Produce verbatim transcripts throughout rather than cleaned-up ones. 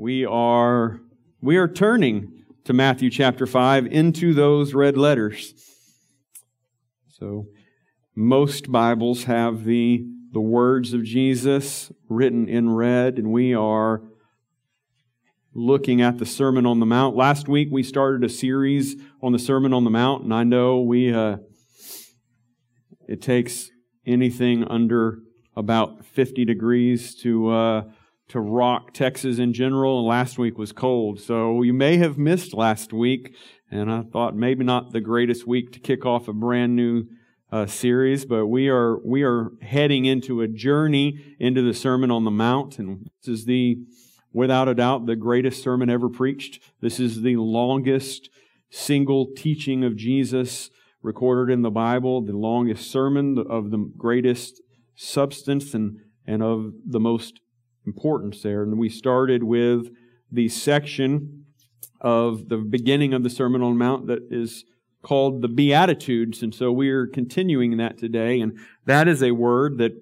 we are we are turning to Matthew chapter five into those red letters. So most Bibles have the the words of Jesus written in red, and we are looking at the Sermon on the Mount. Last week we started a series on the Sermon on the Mount, and I know we uh, it takes anything under about fifty degrees to uh, to rock Texas in general, and last week was cold. So you may have missed last week, and I thought maybe not the greatest week to kick off a brand new uh, series, but we are we are heading into a journey into the Sermon on the Mount, and this is the, without a doubt, the greatest sermon ever preached. This is the longest single teaching of Jesus recorded in the Bible, the longest sermon of the greatest substance and, and of the most importance there. And we started with the section of the beginning of the Sermon on the Mount that is called the Beatitudes. And so we are continuing that today. And that is a word that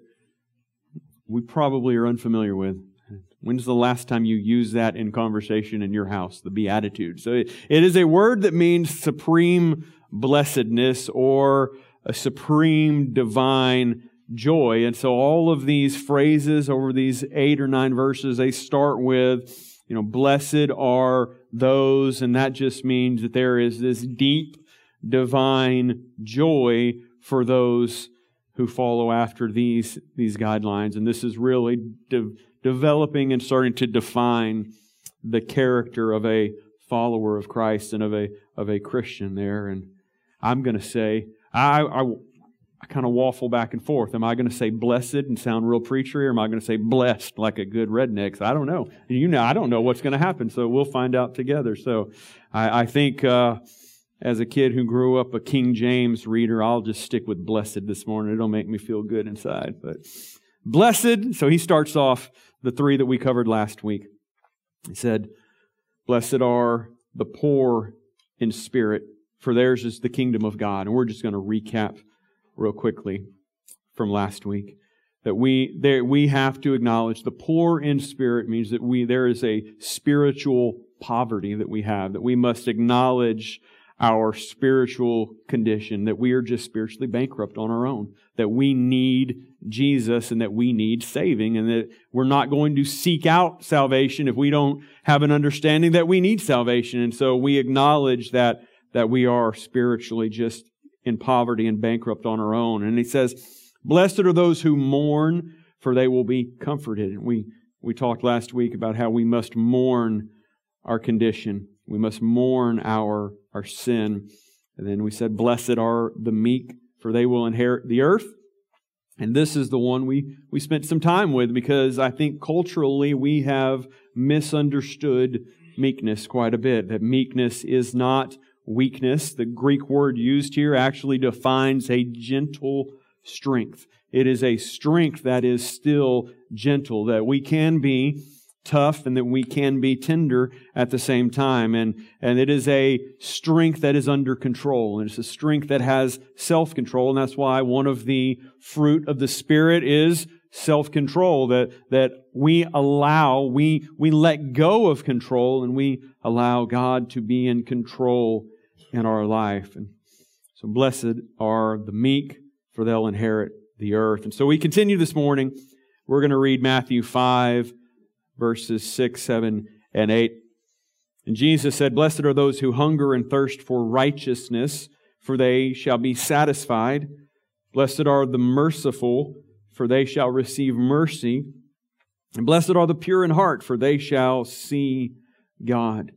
we probably are unfamiliar with. When's the last time you used that in conversation in your house? The Beatitudes. So it, it is a word that means supreme blessedness or a supreme divine joy. And so all of these phrases over these eight or nine verses, they start with, you know, blessed are those, and that just means that there is this deep divine joy for those who follow after these, these guidelines. And this is really de- developing and starting to define the character of a follower of Christ and of a, of a Christian there. And I'm going to say, I, I I kind of waffle back and forth. Am I going to say blessed and sound real preachery, or am I going to say blessed like a good redneck? I don't know. You know, I don't know what's going to happen, so we'll find out together. So I, I think uh, as a kid who grew up a King James reader, I'll just stick with blessed this morning. It'll make me feel good inside. But blessed, so he starts off the three that we covered last week. He said, blessed are the poor in spirit, for theirs is the kingdom of God. And we're just going to recap real quickly from last week, that we there we have to acknowledge the poor in spirit means that we there is a spiritual poverty that we have, that we must acknowledge our spiritual condition, that we are just spiritually bankrupt on our own, that we need Jesus and that we need saving, and that we're not going to seek out salvation if we don't have an understanding that we need salvation. And so we acknowledge that that we are spiritually just in poverty and bankrupt on our own. And he says, blessed are those who mourn, for they will be comforted. And we, we talked last week about how we must mourn our condition. We must mourn our, our sin. And then we said, blessed are the meek, for they will inherit the earth. And this is the one we, we spent some time with, because I think culturally we have misunderstood meekness quite a bit. That meekness is not weakness. The Greek word used here actually defines a gentle strength. It is a strength that is still gentle, that we can be tough and that we can be tender at the same time. And, and it is a strength that is under control. And it's a strength that has self-control. And that's why one of the fruit of the Spirit is self-control, that, that we allow, we, we let go of control and we allow God to be in control in our life. And so blessed are the meek, for they'll inherit the earth. And so we continue this morning. We're going to read Matthew five, verses six, seven, and eight. And Jesus said, blessed are those who hunger and thirst for righteousness, for they shall be satisfied. Blessed are the merciful, for they shall receive mercy. And blessed are the pure in heart, for they shall see God.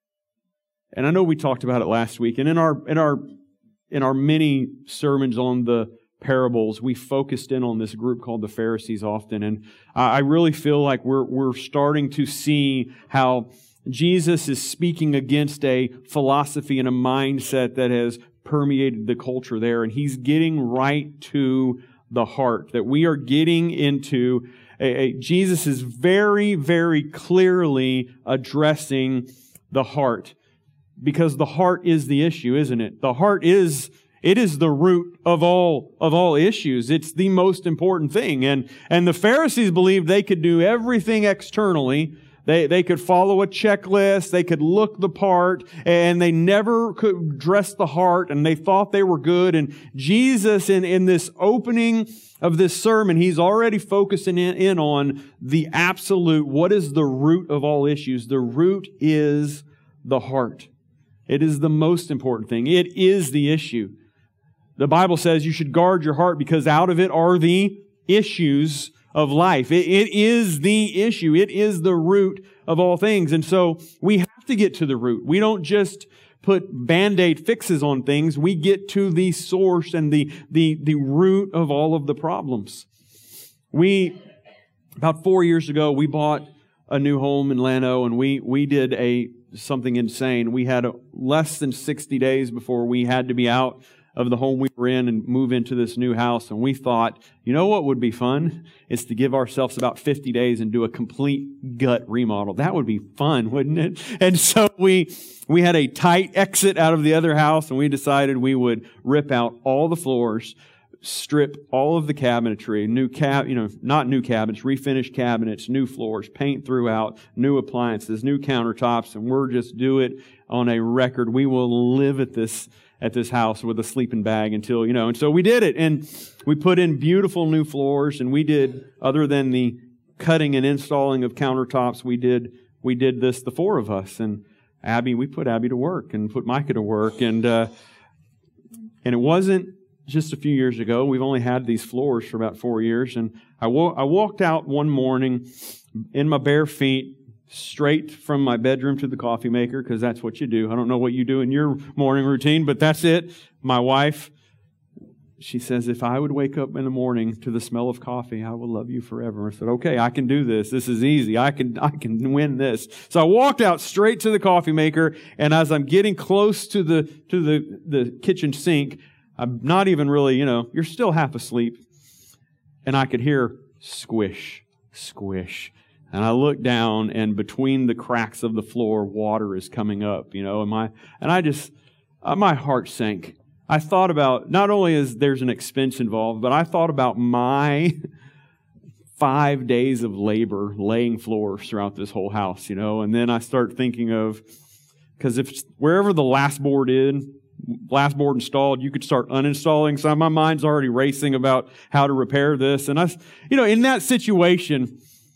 And I know we talked about it last week, and in our in our in our many sermons on the parables, we focused in on this group called the Pharisees often, and I really feel like we're we're starting to see how Jesus is speaking against a philosophy and a mindset that has permeated the culture there, and He's getting right to the heart. That we are getting into a, a Jesus is very, very clearly addressing the heart. Because the heart is the issue, isn't it? The heart is, it is the root of all, of all issues. It's the most important thing. And, and the Pharisees believed they could do everything externally They, they could follow a checklist, they could look the part, and they never could dress the heart, and they thought they were good. And Jesus, in, in this opening of this sermon, He's already focusing in, in on the absolute, what is the root of all issues? The root is the heart. It is the most important thing. It is the issue. The Bible says you should guard your heart because out of it are the issues of life. It, it is the issue. It is the root of all things. And so we have to get to the root. We don't just put Band-Aid fixes on things. We get to the source and the, the, the root of all of the problems. We, about four years ago, we bought a new home in Llano, and we, we did a, something insane. We had a, less than sixty days before we had to be out of the home we were in and move into this new house. And we thought, you know what would be fun? Is to give ourselves about fifty days and do a complete gut remodel. That would be fun, wouldn't it? And so we, we had a tight exit out of the other house, and we decided we would rip out all the floors, strip all of the cabinetry, new cab, you know, not new cabinets, refinished cabinets, new floors, paint throughout, new appliances, new countertops, and we're just do it on a record. We will live at this at this house with a sleeping bag until, you know, and so we did it, and we put in beautiful new floors, and we did, other than the cutting and installing of countertops, we did, we did this, the four of us, and Abby, we put Abby to work, and put Micah to work, and, uh, and it wasn't just a few years ago. We've only had these floors for about four years, and I, wo- I walked out one morning in my bare feet, straight from my bedroom to the coffee maker, because that's what you do. I don't know what you do in your morning routine, but that's it. My wife, she says, if I would wake up in the morning to the smell of coffee, I will love you forever. I said, okay, I can do this. This is easy. I can, I can win this. So I walked out straight to the coffee maker, and as I'm getting close to the, to the, the kitchen sink, I'm not even really, you know, you're still half asleep, and I could hear squish, squish. And I look down, and between the cracks of the floor, water is coming up, you know, and my, and I just, uh, my heart sank. I thought about, not only is there's an expense involved, but I thought about my five days of labor laying floors throughout this whole house, you know, and then I start thinking of, because if wherever the last board is, last board installed, you could start uninstalling. So my mind's already racing about how to repair this. And I, you know, in that situation,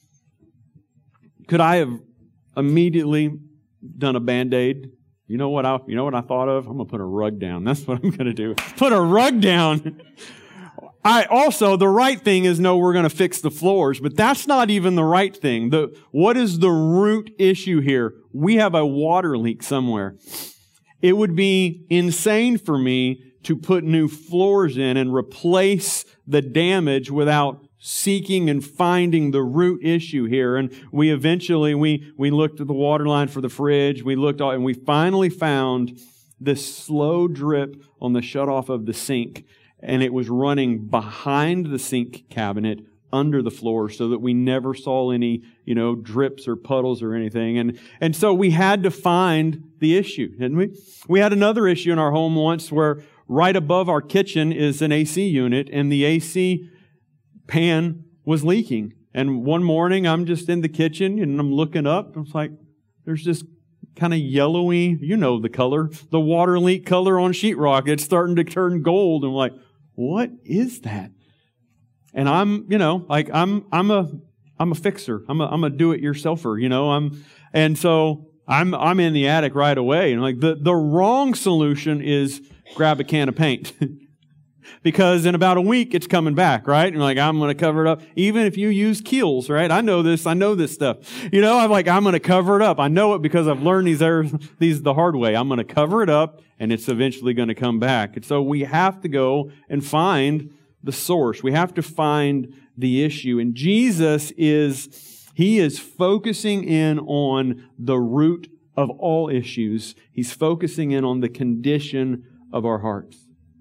could I have immediately done a Band-Aid? You know what I, you know what I thought of? I'm going to put a rug down. That's what I'm going to do. Put a rug down. I also, the right thing is, no, we're going to fix the floors, but that's not even the right thing. The, what is the root issue here? We have a water leak somewhere. It would be insane for me to put new floors in and replace the damage without seeking and finding the root issue here. And we eventually, we, we looked at the water line for the fridge. We looked, and we finally found this slow drip on the shutoff of the sink. And it was running behind the sink cabinet under the floor so that we never saw any, you know, drips or puddles or anything. And, and so we had to find the issue, didn't we? We had another issue in our home once where right above our kitchen is an A C unit, and the A C pan was leaking. And one morning I'm just in the kitchen and I'm looking up. And it's like, there's this kind of yellowy, you know the color, the water leak color on sheetrock. It's starting to turn gold. And I'm like, what is that? And I'm, you know, like I'm, I'm a, I'm a fixer. I'm a, I'm a do-it-yourselfer, you know, I'm, and so I'm, I'm in the attic right away. And like the, the wrong solution is grab a can of paint. Because in about a week, it's coming back, right? And like, I'm going to cover it up. Even if you use Kiehl's, right? I know this. I know this stuff. You know, I'm like, I'm going to cover it up. I know it because I've learned these errors, these the hard way. I'm going to cover it up, and it's eventually going to come back. And so we have to go and find the source. We have to find the issue. And Jesus is, He is focusing in on the root of all issues. He's focusing in on the condition of our hearts.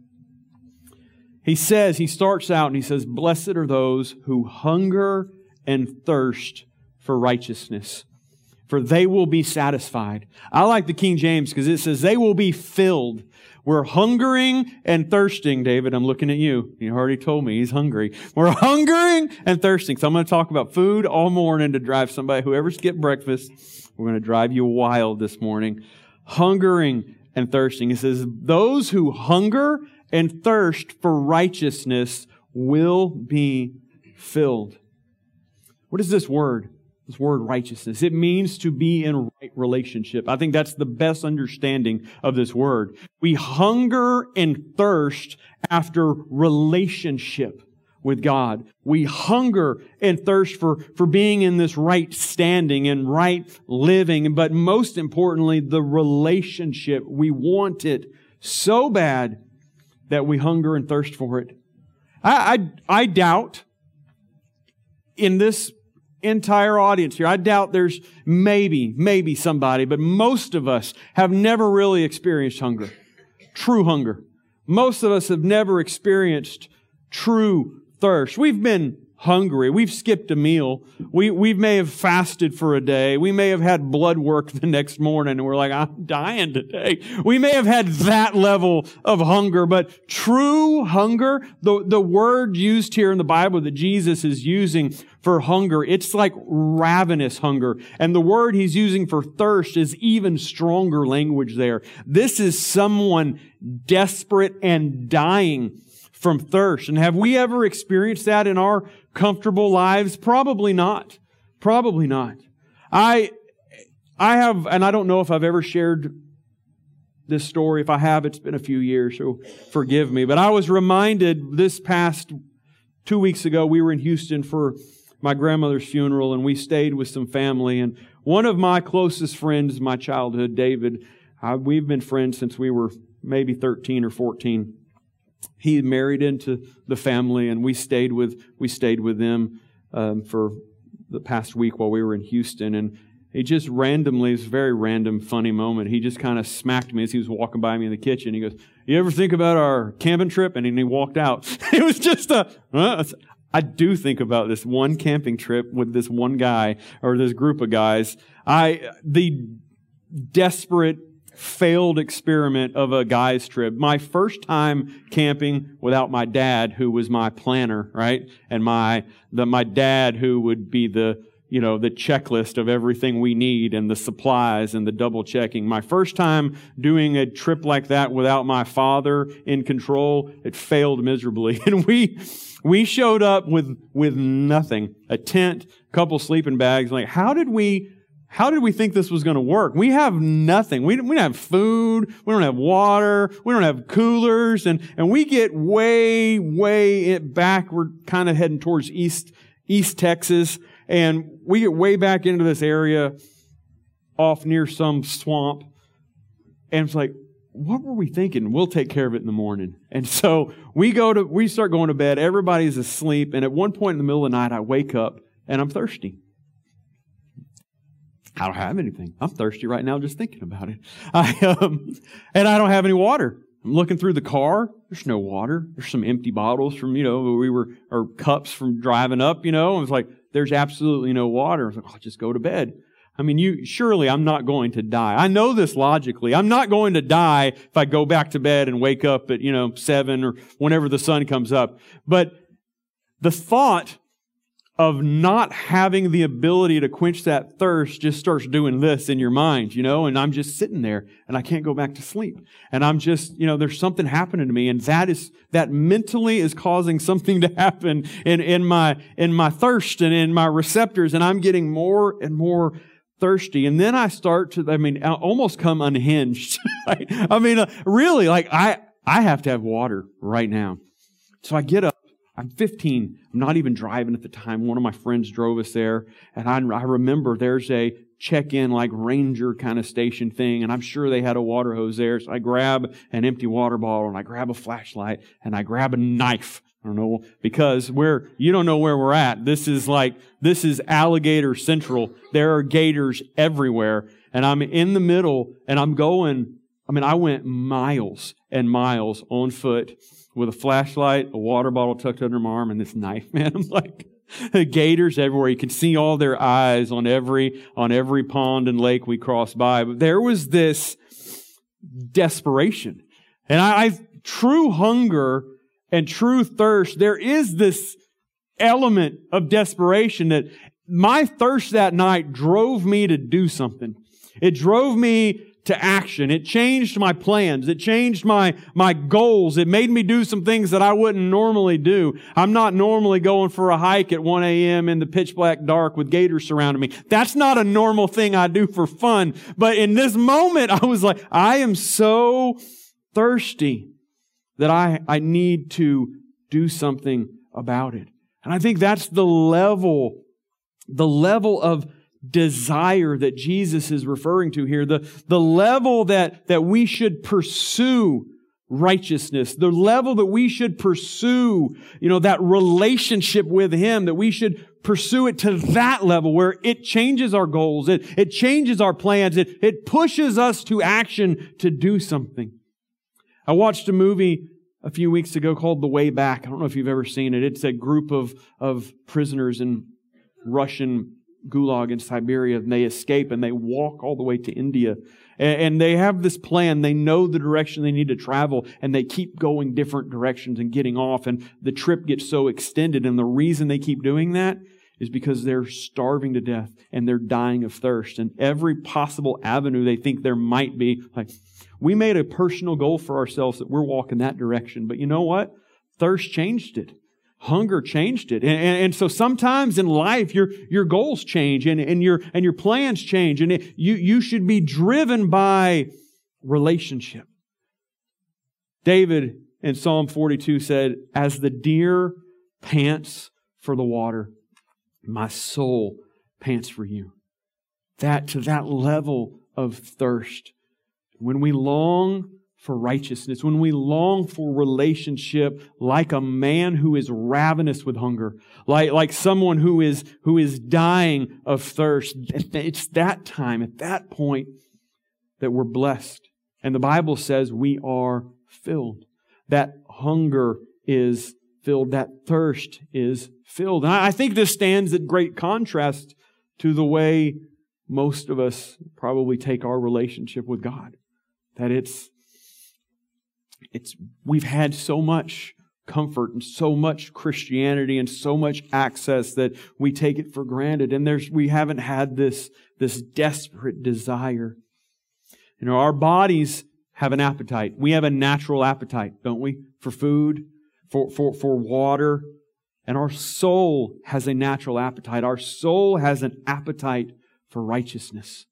He says, he starts out and he says, blessed are those who hunger and thirst for righteousness, for they will be satisfied. I like the King James because it says they will be filled. We're hungering and thirsting. David, I'm looking at you. You already told me he's hungry. We're hungering and thirsting. So I'm going to talk about food all morning to drive somebody, whoever skipped breakfast, we're going to drive you wild this morning. Hungering and thirsting. It says, those who hunger and thirst for righteousness will be filled. What is this word? This word righteousness. It means to be in right relationship. I think that's the best understanding of this word. We hunger and thirst after relationship with God. We hunger and thirst for, for being in this right standing and right living. But most importantly, the relationship. We want it so bad that we hunger and thirst for it. I, I, I doubt in this entire audience here, I doubt there's maybe, maybe somebody, but most of us have never really experienced hunger. True hunger. Most of us have never experienced true thirst. We've been hungry. We've skipped a meal. We, we may have fasted for a day. We may have had blood work the next morning and we're like, I'm dying today. We may have had that level of hunger, but true hunger, the, the word used here in the Bible that Jesus is using for hunger, it's like ravenous hunger. And the word he's using for thirst is even stronger language there. This is someone desperate and dying from thirst. And have we ever experienced that in our comfortable lives? Probably not. Probably not. I, I have, and I don't know if I've ever shared this story. If I have, it's been a few years, so forgive me. But I was reminded this past two weeks ago, we were in Houston for my grandmother's funeral, and we stayed with some family. And one of my closest friends, my childhood, David, I, we've been friends since we were maybe thirteen or fourteen. He married into the family, and we stayed with we stayed with them um, for the past week while we were in Houston. And he just randomly, it was a very random, funny moment. He just kind of smacked me as he was walking by me in the kitchen. He goes, "You ever think about our camping trip?" And then he walked out. It was just a. Uh, I do think about this one camping trip with this one guy or this group of guys. I the desperate, failed experiment of a guy's trip. My first time camping without my dad, who was my planner, right? And my the my dad, who would be the you know the checklist of everything we need and the supplies and the double checking. My first time doing a trip like that without my father in control, it failed miserably. And we we showed up with with nothing, a tent, a couple sleeping bags. Like, how did we? How did we think this was going to work? We have nothing. We, we don't have food. We don't have water. We don't have coolers. And, and we get way, way back. We're kind of heading towards East, East Texas. And we get way back into this area off near some swamp. And it's like, what were we thinking? We'll take care of it in the morning. And so we go to, we start going to bed. Everybody's asleep. And at one point in the middle of the night, I wake up and I'm thirsty. I don't have anything. I'm thirsty right now just thinking about it. I, um, and I don't have any water. I'm looking through the car. There's no water. There's some empty bottles from, you know, we were, or cups from driving up, you know. I was like, there's absolutely no water. I was like, I'll just go to bed. I mean, you, surely I'm not going to die. I know this logically. I'm not going to die if I go back to bed and wake up at, you know, seven or whenever the sun comes up. But the thought of not having the ability to quench that thirst just starts doing this in your mind, you know, and I'm just sitting there and I can't go back to sleep. And I'm just, you know, there's something happening to me, and that is, that mentally is causing something to happen in, in my, in my thirst and in my receptors, and I'm getting more and more thirsty. And then I start to, I mean, I almost come unhinged. I mean, uh, really, like I, I have to have water right now. So I get up. I'm fifteen. I'm not even driving at the time. One of my friends drove us there. And I, I remember there's a check-in like ranger kind of station thing. And I'm sure they had a water hose there. So I grab an empty water bottle and I grab a flashlight and I grab a knife. I don't know, because we're, you don't know where we're at. This is like, this is alligator central. There are gators everywhere. And I'm in the middle and I'm going, I mean, I went miles and miles on foot with a flashlight, a water bottle tucked under my arm, and this knife, man. I'm like, Gators everywhere. You can see all their eyes on every, on every pond and lake we cross by. But there was this desperation. And I, I true hunger and true thirst, there is this element of desperation that my thirst that night drove me to do something. It drove me to action. It changed my plans. It changed my, my goals. It made me do some things that I wouldn't normally do. I'm not normally going for a hike at one a.m. in the pitch black dark with gators surrounding me. That's not a normal thing I do for fun. But in this moment, I was like, I am so thirsty that I, I need to do something about it. And I think that's the level, the level of desire that Jesus is referring to here. The, the level that, that we should pursue righteousness. The level that we should pursue, you know, that relationship with Him, that we should pursue it to that level where it changes our goals. It, it changes our plans. It, it pushes us to action to do something. I watched a movie a few weeks ago called The Way Back. I don't know if you've ever seen it. It's a group of, of prisoners in Russian Gulag in Siberia, and they escape and they walk all the way to India. And, and they have this plan. They know the direction they need to travel, and they keep going different directions and getting off. And the trip gets so extended. And the reason they keep doing that is because they're starving to death and they're dying of thirst. And every possible avenue they think there might be, like, we made a personal goal for ourselves that we're walking that direction. But you know what? Thirst changed it. Hunger changed it. And, and, and so sometimes in life, your, your goals change and, and, your, and your plans change. And it, you, you should be driven by relationship. David in Psalm forty-two said, as the deer pants for the water, my soul pants for you. That, to that level of thirst. When we long for righteousness, when we long for relationship like a man who is ravenous with hunger, like, like someone who is, who is dying of thirst, it's that time, at that point, that we're blessed. And the Bible says we are filled. That hunger is filled. That thirst is filled. And I think this stands at great contrast to the way most of us probably take our relationship with God. That it's, it's, we've had so much comfort and so much Christianity and so much access that we take it for granted. And there's, we haven't had this, this desperate desire. You know, our bodies have an appetite. We have a natural appetite, don't we? For food, for, for, for water. And our soul has a natural appetite. Our soul has an appetite for righteousness.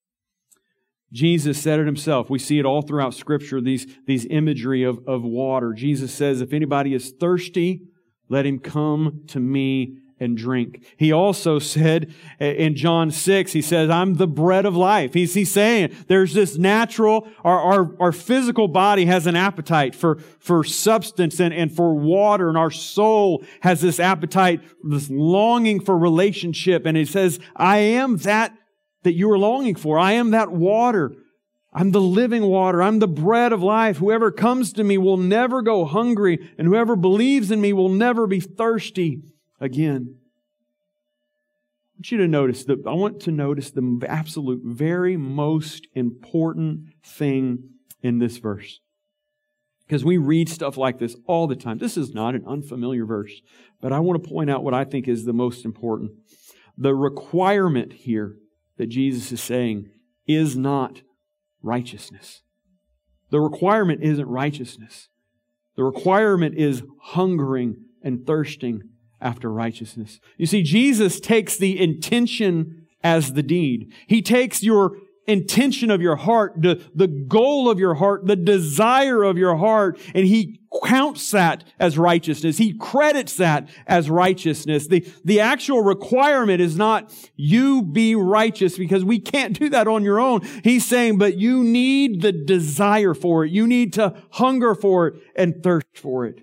Jesus said it Himself. We see it all throughout Scripture, these, these imagery of, of water. Jesus says, if anybody is thirsty, let him come to me and drink. He also said in John six, He says, I'm the bread of life. He's, he's saying there's this natural, our, our, our physical body has an appetite for, for substance and, and for water, and our soul has this appetite, this longing for relationship. And He says, I am that that you are longing for. I am that water. I'm the living water. I'm the bread of life. Whoever comes to me will never go hungry, and whoever believes in me will never be thirsty again. I want you to notice that I want to notice the absolute very most important thing in this verse. Because we read stuff like this all the time. This is not an unfamiliar verse, but I want to point out what I think is the most important. The requirement here that Jesus is saying is not righteousness. The requirement isn't righteousness. The requirement is hungering and thirsting after righteousness. You see, Jesus takes the intention as the deed. He takes your intention of your heart, the, the goal of your heart, the desire of your heart, and He counts that as righteousness. He credits that as righteousness. The, the actual requirement is not you be righteous, because we can't do that on your own. He's saying, but you need the desire for it. You need to hunger for it and thirst for it.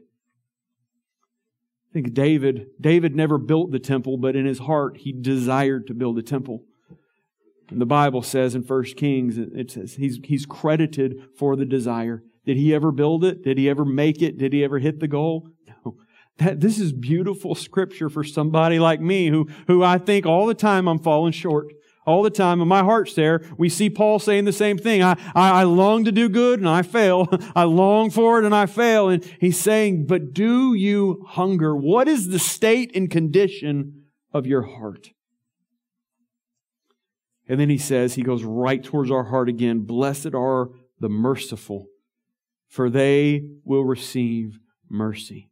I think David, David never built the temple, but in his heart, he desired to build a temple. And the Bible says in First Kings, it says he's, he's credited for the desire. Did he ever build it? Did he ever make it? Did he ever hit the goal? No. That this is beautiful scripture for somebody like me who, who I think all the time I'm falling short. All the time, and my heart's there. We see Paul saying the same thing. I, I, I long to do good and I fail. I long for it and I fail. And he's saying, but do you hunger? What is the state and condition of your heart? And then he says, he goes right towards our heart again. Blessed are the merciful, for they will receive mercy.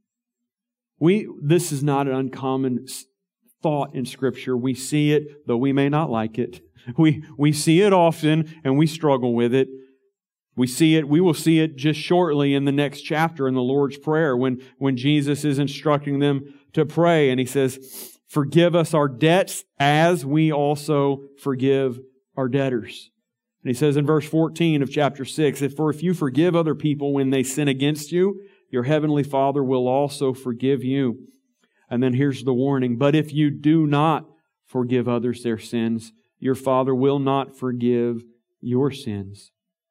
We, this is not an uncommon thought in Scripture. We see it, though we may not like it. We, we see it often and we struggle with it. We see it, we will see it just shortly in the next chapter in the Lord's Prayer when, when Jesus is instructing them to pray and He says, forgive us our debts as we also forgive our debtors. And He says in verse fourteen of chapter six, for if you forgive other people when they sin against you, your heavenly Father will also forgive you. And then here's the warning. But if you do not forgive others their sins, your Father will not forgive your sins.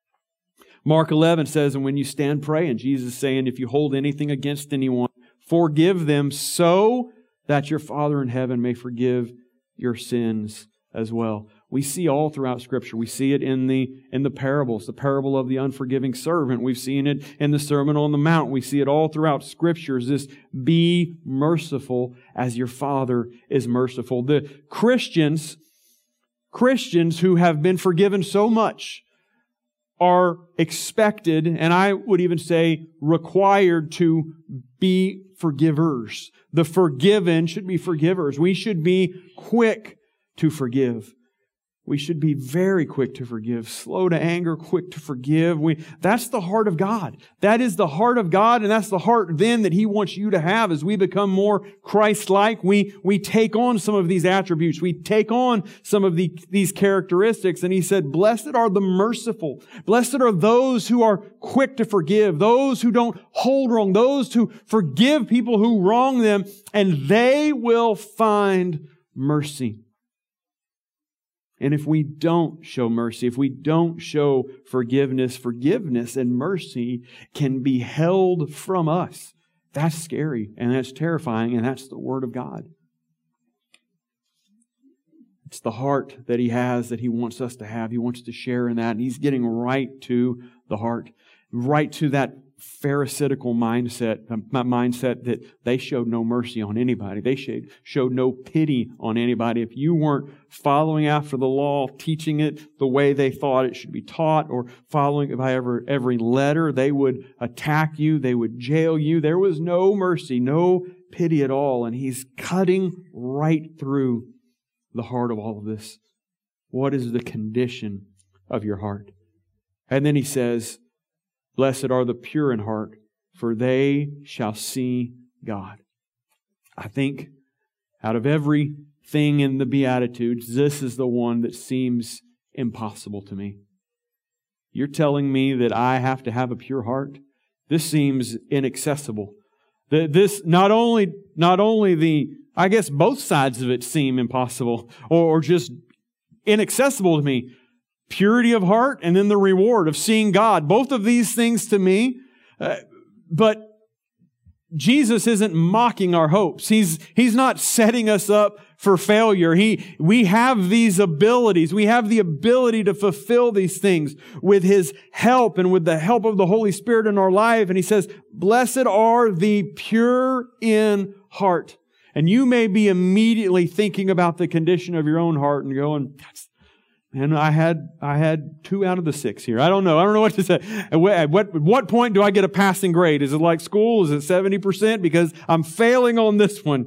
Mark eleven says, and when you stand praying, Jesus is saying, if you hold anything against anyone, forgive them so that your Father in heaven may forgive your sins as well. We see all throughout Scripture. We see it in the in the parables, the parable of the unforgiving servant. We've seen it in the Sermon on the Mount. We see it all throughout Scripture. Is this be merciful as your Father is merciful. The Christians, Christians who have been forgiven so much are expected, and I would even say required to be forgivers. The forgiven should be forgivers. We should be quick to forgive. We should be very quick to forgive, slow to anger, quick to forgive. We, that's the heart of God. That is the heart of God, and that's the heart then that He wants you to have as we become more Christ-like. We, we take on some of these attributes. We take on some of the, these characteristics. And He said, blessed are the merciful. Blessed are those who are quick to forgive, those who don't hold wrong, those who forgive people who wrong them, and they will find mercy. And if we don't show mercy, if we don't show forgiveness, forgiveness and mercy can be held from us. That's scary and that's terrifying, and that's the Word of God. It's the heart that He has that He wants us to have. He wants to share in that. And He's getting right to the heart, right to that Pharisaical mindset, my mindset that they showed no mercy on anybody. They showed, showed no pity on anybody. If you weren't following after the law, teaching it the way they thought it should be taught, or following it by every, every letter, they would attack you. They would jail you. There was no mercy, no pity at all. And He's cutting right through the heart of all of this. What is the condition of your heart? And then He says, blessed are the pure in heart, for they shall see God. I think out of everything in the Beatitudes, this is the one that seems impossible to me. You're telling me that I have to have a pure heart? This seems inaccessible. This, not only, not only the, I guess both sides of it seem impossible or, or just inaccessible to me. Purity of heart and then the reward of seeing God. Both of these things to me. Uh, but Jesus isn't mocking our hopes. He's, He's not setting us up for failure. He, we have these abilities. We have the ability to fulfill these things with His help and with the help of the Holy Spirit in our life. And He says, blessed are the pure in heart. And you may be immediately thinking about the condition of your own heart and going, that's And I had I had two out of the six here. I don't know. I don't know what to say. At what, at what, what point do I get a passing grade? Is it like school? Is it seventy percent? Because I'm failing on this one.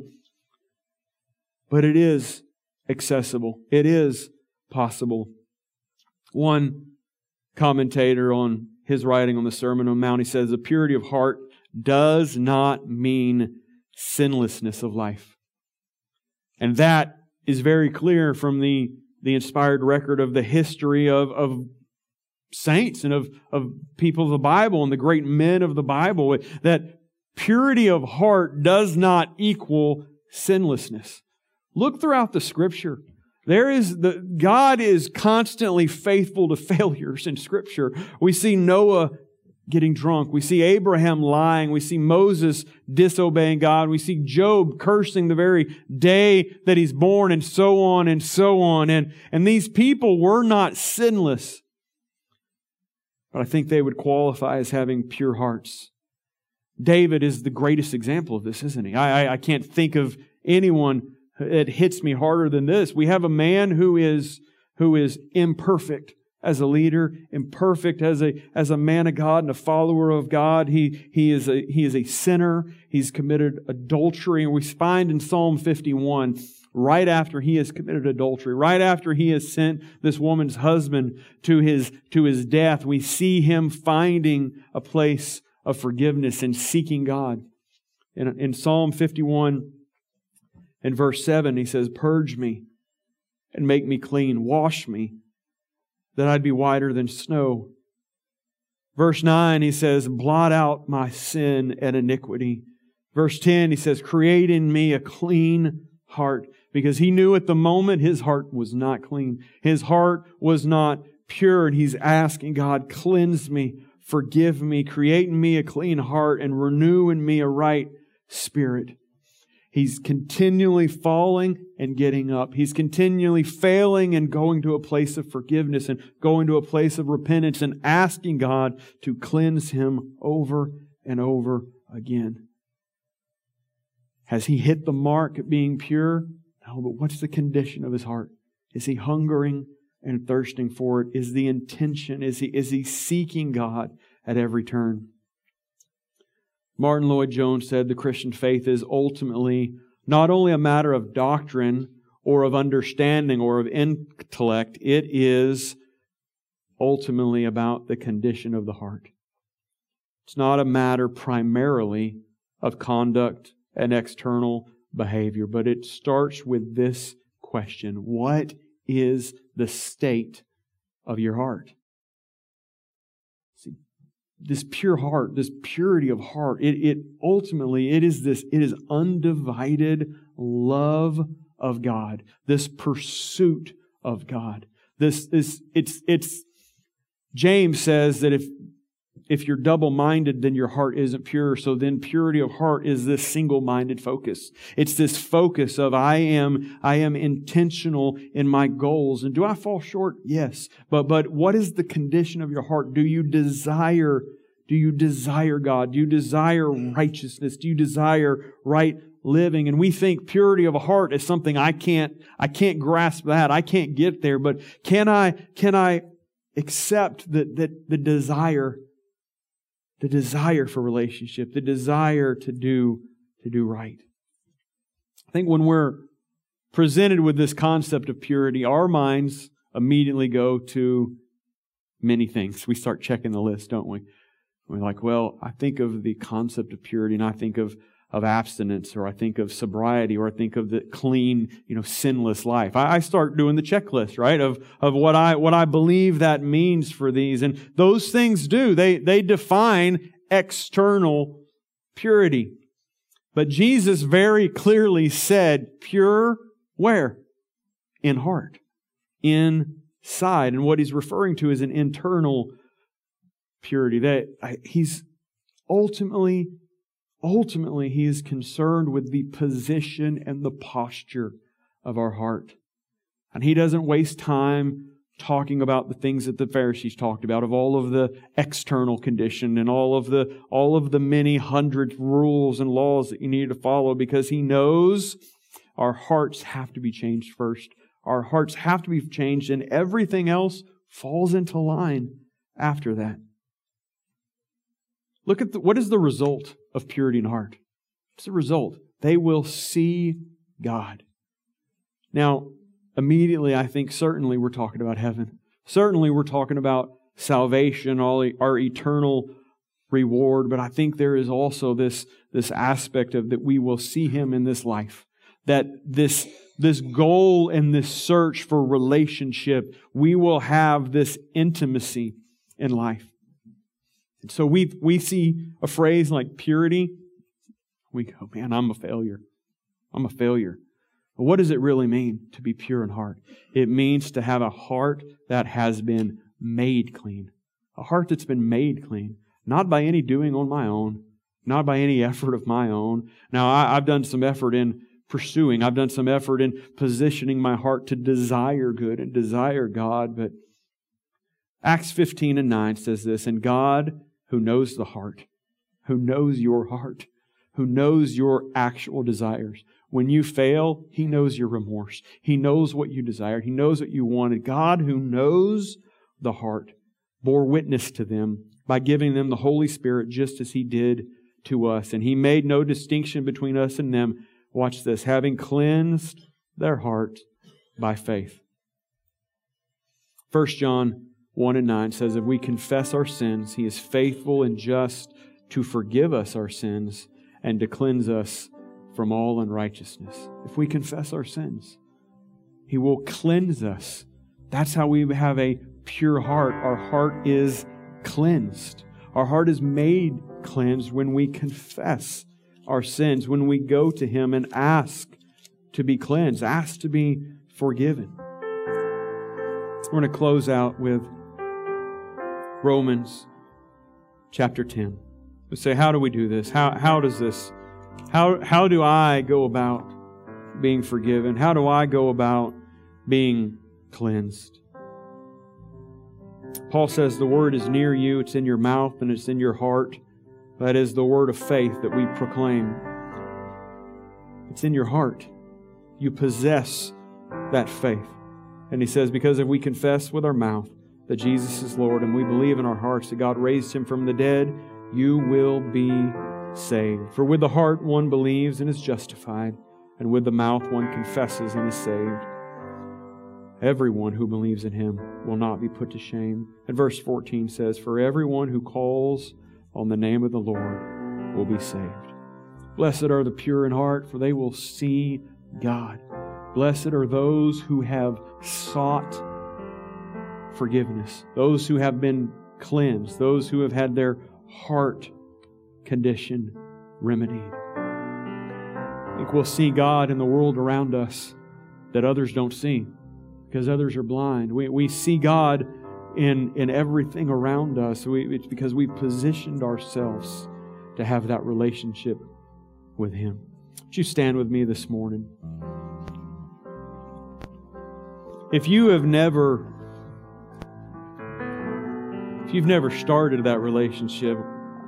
But it is accessible. It is possible. One commentator on his writing on the Sermon on the Mount, he says, the purity of heart does not mean sinlessness of life. And that is very clear from the the inspired record of the history of, of saints and of, of people of the Bible and the great men of the Bible, that purity of heart does not equal sinlessness. Look throughout the Scripture. There is the God is constantly faithful to failures in Scripture. We see Noah getting drunk. We see Abraham lying. We see Moses disobeying God. We see Job cursing the very day that he's born, and so on and so on. And, and these people were not sinless, but I think they would qualify as having pure hearts. David is the greatest example of this, isn't he? I, I, I can't think of anyone that hits me harder than this. We have a man who is, who is imperfect as a leader, imperfect as a, as a man of God and a follower of God. He, he is a, he is a sinner. He's committed adultery. And we find in Psalm fifty-one, right after he has committed adultery, right after he has sent this woman's husband to his, to his death, we see him finding a place of forgiveness and seeking God. In, in Psalm fifty-one and verse seven, he says, "Purge me and make me clean. Wash me, that I'd be whiter than snow." Verse nine, he says, "Blot out my sin and iniquity." Verse ten, he says, "Create in me a clean heart." Because he knew at the moment his heart was not clean. His heart was not pure. And he's asking God, "Cleanse me, forgive me, create in me a clean heart, and renew in me a right spirit." He's continually falling and getting up. He's continually failing and going to a place of forgiveness and going to a place of repentance and asking God to cleanse him over and over again. Has he hit the mark at being pure? No, but what's the condition of his heart? Is he hungering and thirsting for it? Is the intention, is he, is he seeking God at every turn? Martin Lloyd-Jones said the Christian faith is ultimately not only a matter of doctrine or of understanding or of intellect, it is ultimately about the condition of the heart. It's not a matter primarily of conduct and external behavior, but it starts with this question: what is the state of your heart? See, this pure heart, this purity of heart, it, it ultimately, it is this, it is undivided love of God, this pursuit of God. This, this, it's, it's, James says that if, if you're double-minded, then your heart isn't pure. So then purity of heart is this single-minded focus. It's this focus of I am, I am intentional in my goals. And do I fall short? Yes. But, but what is the condition of your heart? Do you desire, do you desire God? Do you desire righteousness? Do you desire right living? And we think purity of a heart is something I can't, I can't grasp that. I can't get there. But can I, can I accept that, that the desire The desire for relationship, the desire to do, to do right. I think when we're presented with this concept of purity, our minds immediately go to many things. We start checking the list, don't we? We're like, well, I think of the concept of purity and I think of, of abstinence, or I think of sobriety, or I think of the clean, you know, sinless life. I, I start doing the checklist, right, of, of what I, what I believe that means for these. And those things do, they, they define external purity. But Jesus very clearly said, pure where? In heart. Inside. And what He's referring to is an internal purity. That He's ultimately Ultimately, He is concerned with the position and the posture of our heart. And He doesn't waste time talking about the things that the Pharisees talked about, of all of the external condition and all of the, all of the many hundred rules and laws that you need to follow, because He knows our hearts have to be changed first. Our hearts have to be changed, and everything else falls into line after that. Look at the, what is the result of purity in heart? What's the result? They will see God. Now, immediately I think certainly we're talking about heaven. Certainly we're talking about salvation, all our eternal reward. But I think there is also this, this aspect of that we will see Him in this life. That this, this goal and this search for relationship, we will have this intimacy in life. So we we see a phrase like purity. We go, man, I'm a failure. I'm a failure. But what does it really mean to be pure in heart? It means to have a heart that has been made clean. A heart that's been made clean. not by any doing on my own, not by any effort of my own. Now, I, I've done some effort in pursuing. I've done some effort in positioning my heart to desire good and desire God. But Acts fifteen and nine says this, and God, who knows the heart, who knows your heart, who knows your actual desires. When you fail, He knows your remorse. He knows what you desired. He knows what you wanted. God, who knows the heart, bore witness to them by giving them the Holy Spirit just as He did to us. And He made no distinction between us and them. Watch this. Having cleansed their heart by faith. First John one and nine says, if we confess our sins, He is faithful and just to forgive us our sins and to cleanse us from all unrighteousness. If we confess our sins, He will cleanse us. That's how we have a pure heart. Our heart is cleansed. Our heart is made cleansed when we confess our sins, when we go to Him and ask to be cleansed, ask to be forgiven. We're going to close out with Romans chapter ten. We say, how do we do this? How how does this, how how do I go about being forgiven? How do I go about being cleansed? Paul says the word is near you, it's in your mouth and it's in your heart. That is the word of faith that we proclaim. It's in your heart. You possess that faith. And he says, because if we confess with our mouth that Jesus is Lord and we believe in our hearts that God raised Him from the dead, you will be saved. For with the heart one believes and is justified, and with the mouth one confesses and is saved. Everyone who believes in Him will not be put to shame. And verse fourteen says, for everyone who calls on the name of the Lord will be saved. Blessed are the pure in heart, for they will see God. Blessed are those who have sought forgiveness, those who have been cleansed, those who have had their heart condition remedied. I think we'll see God in the world around us that others don't see because others are blind. We, we see God in, in everything around us. We, it's because we've positioned ourselves to have that relationship with Him. Would you stand with me this morning? If you have never, if you've never started that relationship,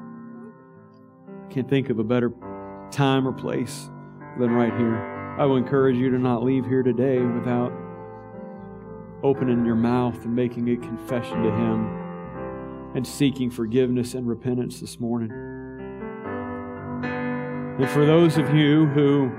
I can't think of a better time or place than right here. I will encourage you to not leave here today without opening your mouth and making a confession to Him and seeking forgiveness and repentance this morning. And for those of you who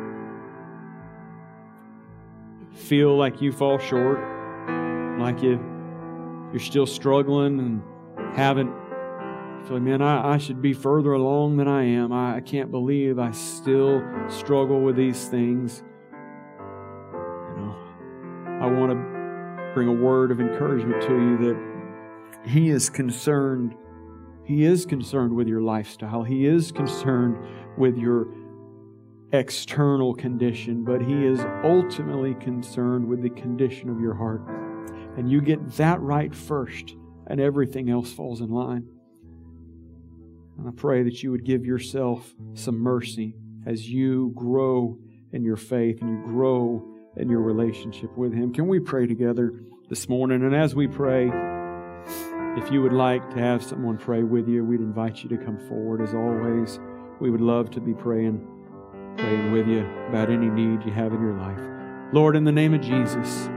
feel like you fall short, like you, you're still struggling and haven't, feel like, man, I, I should be further along than I am. I, I can't believe I still struggle with these things. You know, I want to bring a word of encouragement to you that He is concerned. He is concerned with your lifestyle. He is concerned with your external condition, but He is ultimately concerned with the condition of your heart. And you get that right first, and everything else falls in line. And I pray that you would give yourself some mercy as you grow in your faith and you grow in your relationship with Him. Can we pray together this morning? And as we pray, if you would like to have someone pray with you, we'd invite you to come forward. As always, we would love to be praying, praying with you about any need you have in your life. Lord, in the name of Jesus,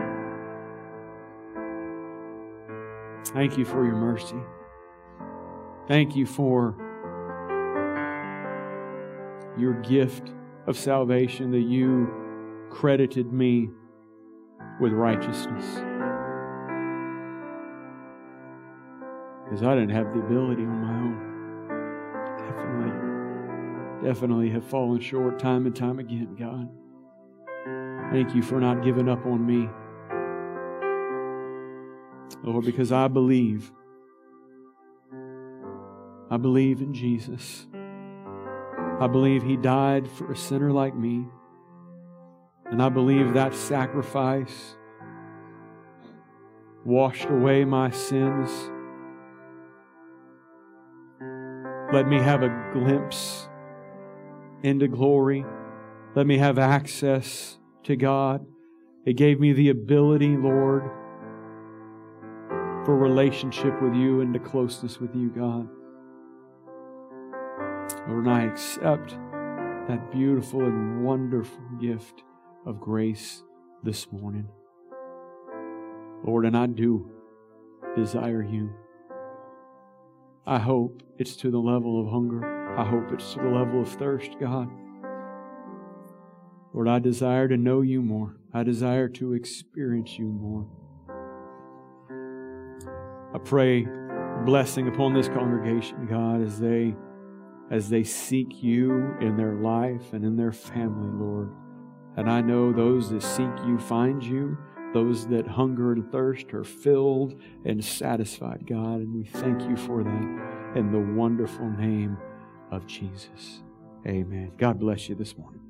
thank You for Your mercy. Thank You for Your gift of salvation, that You credited me with righteousness. Because I didn't have the ability on my own. Definitely, definitely have fallen short time and time again, God. Thank You for not giving up on me. Lord, because I believe, I believe in Jesus. I believe He died for a sinner like me. And I believe that sacrifice washed away my sins Let me have a glimpse into glory. Let me have access to God. It gave me the ability, Lord, for relationship with You and to closeness with You, God. Lord, and I accept that beautiful and wonderful gift of grace this morning. Lord, and I do desire You. I hope it's to the level of hunger. I hope it's to the level of thirst, God. Lord, I desire to know You more. I desire to experience You more. I pray blessing upon this congregation, God, as they as they seek You in their life and in their family, Lord. And I know those that seek You find You. Those that hunger and thirst are filled and satisfied, God. And we thank You for that in the wonderful name of Jesus. Amen. God bless you this morning.